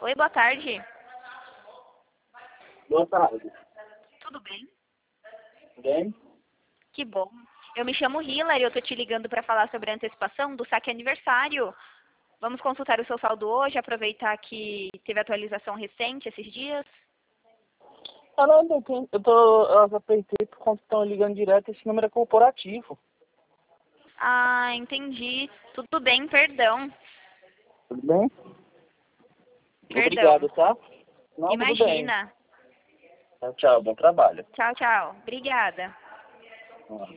Oi, boa tarde. Boa tarde. Tudo bem? Bem? Que bom. Eu me chamo Hillary, eu tô te ligando para falar sobre a antecipação do saque aniversário. Vamos consultar o seu saldo hoje, aproveitar que teve atualização recente esses dias. Ah, não, eu apertei por conta que estão ligando direto, esse número é corporativo. Ah, entendi. Tudo bem, perdão. Tudo bem? Perdão. Obrigado, tá? Não, tudo bem. Imagina. Tchau, bom trabalho. Tchau, tchau. Obrigada.